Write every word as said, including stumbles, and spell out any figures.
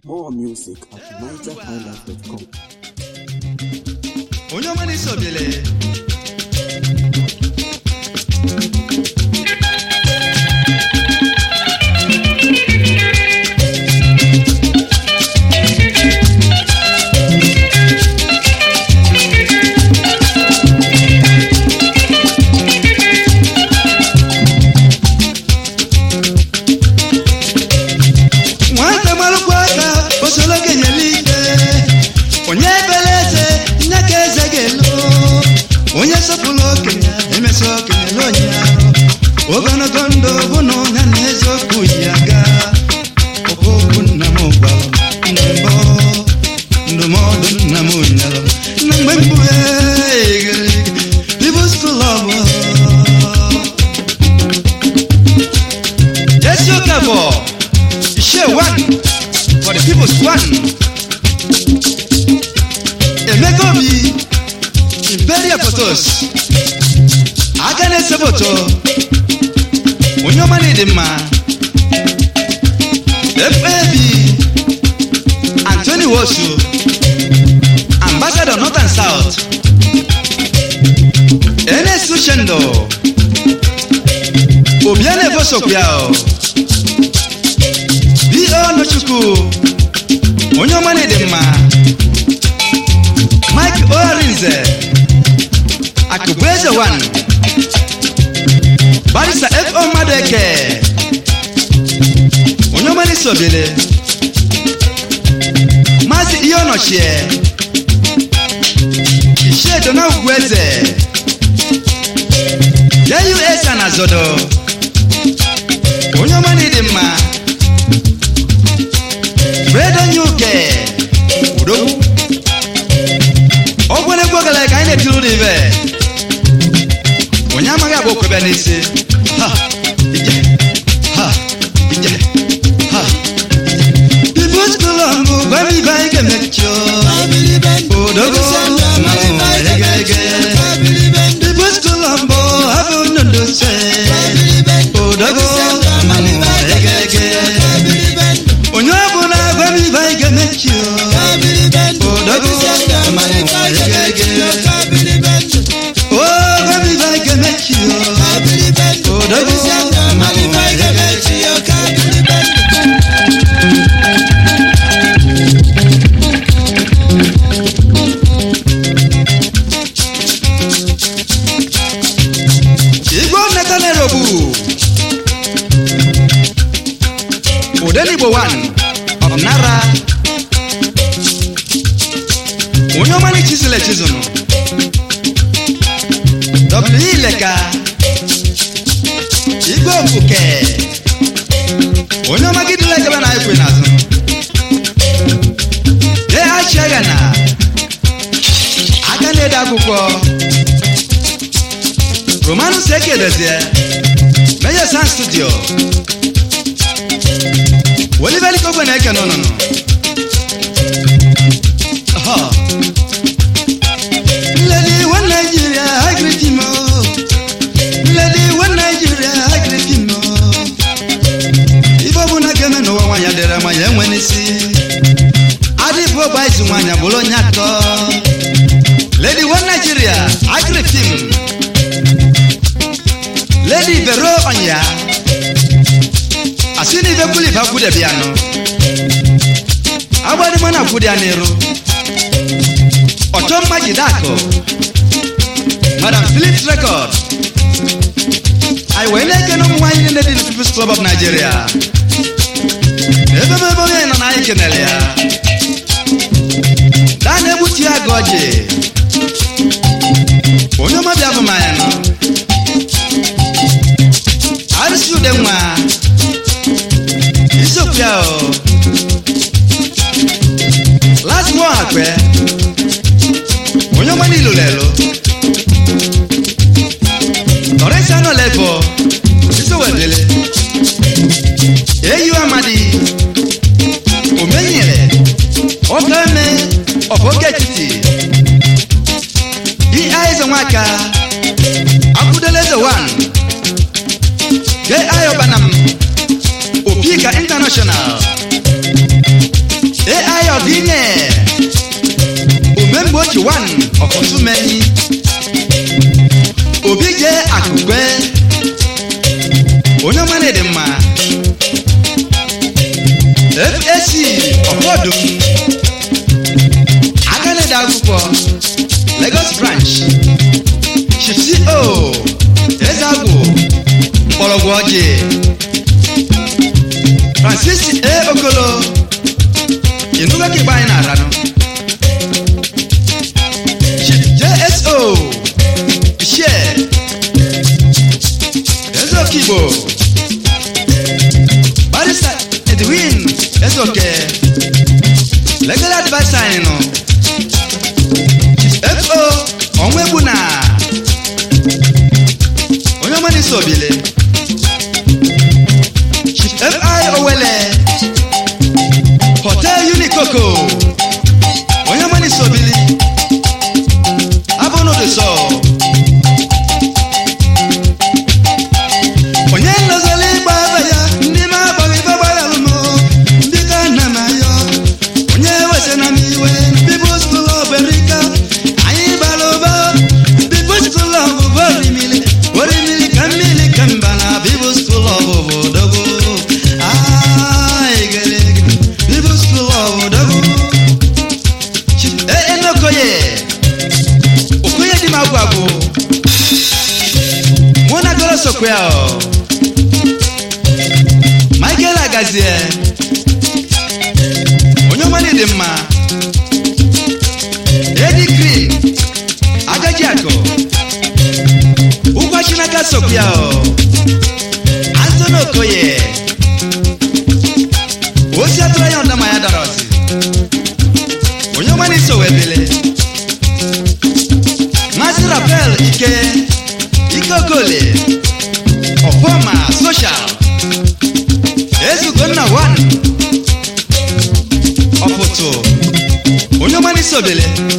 More music at niger highlife dot com. Onyomani Sobele. Onye sopolo kenya emeso kenya lonya ogana gondo bono na nezo kuyaga okoku na mogba ndembo ndomodo na munyalo na mwembu egere people's club yes you kabo share one for the people's one emekobi Imperial photos Agane Saboto Onyomani Dima F A B Anthony Wosu Ambassador North and South N S Sushendo Obiane Bosokyao B O Nochuku Onyomani Dima Mike Orinze Akubweze one Barisa F O Madeke Onyomani Sobele Mazi Iyono Shie Ishe Dona Ugweze J U S Anazodo Onyomani Dima Fredo Nyuke Udogu Ogwene Gwagala Kaine Tiludive Onyama ga boko be nese ha ije ha ije ha People's Colombo baby bike mecho odogo mama egege People's Colombo habu nondo se odogo mama egege Onyabo na baby bike mecho odogo mama egege Oh, baby, I can make you. I believe it. Oh, baby, I can make you. I believe it. Igbo Natanerobu. Odenibo one of Nara. Onyomani Chisele Chizuno. W Leka Igbo Mbuke Onyo magidi leke bana ekwe nazo Ye achagana Agane da kuko Romanu Seke dezie Meja Sound Studio Woliveli kogwe na eke no no no Aha Lady one Nigeria I greet you Lady one Nigeria I greet you Ibo buna keme no wanya dera ma ye nwenisi Adi bo bai zu wanya bolo nyato Lady one Nigeria I greet you Lady Vero onya Asini be kuli ba kude biano Abadi mana kude anero Otom Majidako Madam Phillips Record I will let you know why you need the People's Club of Nigeria Never be born in an Ikenelia Dane Butia Goje Onyoma Biabu Mayano Arisu Denwa Isopiao Last one Akwe Onyomani Lulelo Toresa no levo Iso wedele Eyu Amadi Omenyele Okame Opokechiti Di Aizo Mwaka Akudeleze one Ge Ayo Banam Opika International adine omembo chi one okosumeni obije akugbe onye mane de ma F A C Ofodum Agane Dagupo Lagos branch Chief C O Ezago Pologwoje Francis A Okolo Inuga Kibaina Rano Chief J S O Share Ezo Kibo Barista Edwin Ezo Ke Legal advice no Chief F O Onwebuna Onyomani Sobile Chief F I Owele Hotel Unikoko Onyomani Sobili Abono de So Onye nlozoli baba ya Ndi ma bagi baba ya lumo Ndika na mayo Onye wese na miwe People school of America Ayi baloba People school of Orimili Orimili kamili kambana People school of Odogo Ayi gere People school of Odogo Eh eno koye Okoye di magwago Mwana golo sokwea o Michael Agazie Onyomani Demma Eddie Green Agajiako Ukwachinaka Sopiao Anthony Okoye Osi atura yonda maya daroti Onyomani Sowebele Masi Rapel Ike Ikokole Ofoma Social Ezu Gonna One Opoto Onyomani Sobele